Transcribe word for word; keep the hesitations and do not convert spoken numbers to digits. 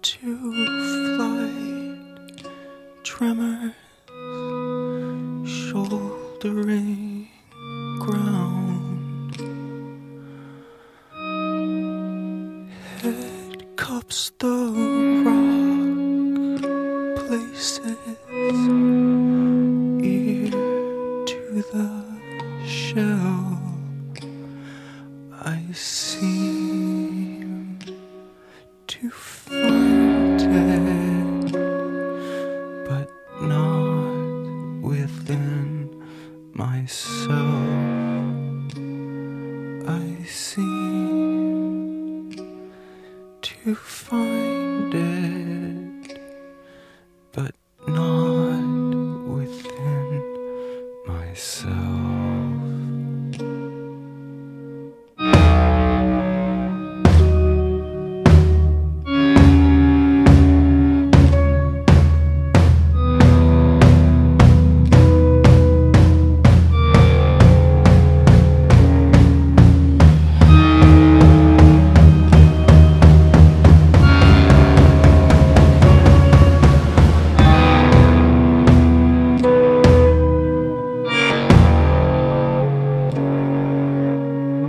to flight, tremors shouldering ground, head cups the rock places, ear to the shell. I seem to find it, but not within myself. I seem to find it, but